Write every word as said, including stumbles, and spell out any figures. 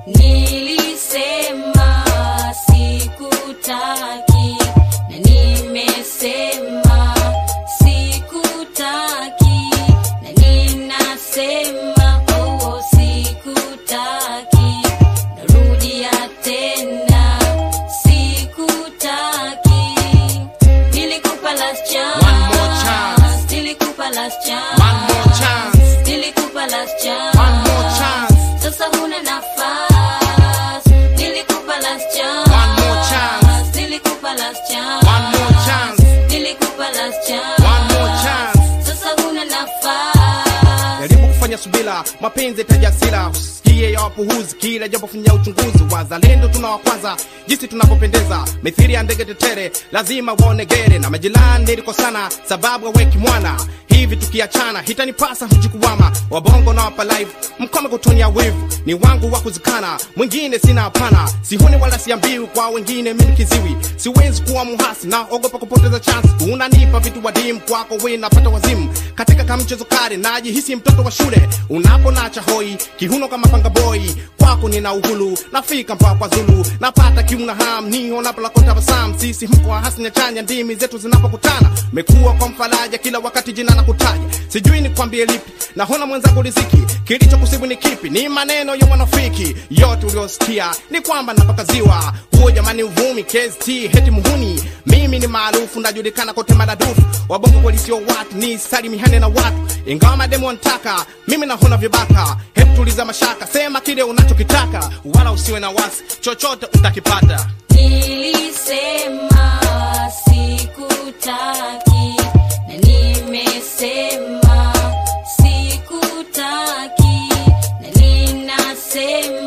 Nilisema sikutaki na nimesema sikutaki na ninasema oh sikutaki narudia tena sikutaki nilikupa last chance one more chance nilikupa last chance one more chance nilikupa last chance one more chance sasa huna nafasi nilikupa last chance one more chance nilikupa last chance one more chance nilikupa last chance one more chance sasa huna nafasi jaribu kufanya subira mapenzi tajasira usikie ya wapuhuzi kila jambo fanya uchunguzi wazalendo tuna wa kwanza jinsi tunapopendeza mithiri ya ndege tetere lazima waonegere na majirani niliko sana sababu waweki mwana hivi tukiachana hitanipasa mjikuwama wabongo na wapa live mkome kutonia wivu ni wangu wa kuzikana mwingine sina hapana sihuni wala siambiwi kwa wengine mimi kiziwi siwezi kuwa muhasi na ogopa kupoteza chance unanipa vitu wadimu kwako wewe napata wazimu katika kamchezo kare najihisi mtoto wa shule unaponacha hoi kihuno kama panga boy kwako nina uhuru nafika mpaka kwa Zulu napata kiuna ham niho napala kontabasam sisi mko hasnya chanya ndimi zetu zinapokutana mekuwa kwa mfaraja kila wakati jina nakutaja sijui ni kwambie lipi naona mwenzangu riziki kilicho kusibu ni kipi ni maneno ya wanafiki yote uliosikia ni kwamba napakaziwa huo jamani uvumi K S T heti muhuni mimi ni maarufu najulikana kote madadufu wabongo polisio watu ni salimihane na watu ingawa mademo ntaka mimi naona vibaka hebu tuliza mashaka sema kile unachokitaka wala usiwe na wasi chochote utakipata nilisema sikutaki na nimesema sikutaki na ninasema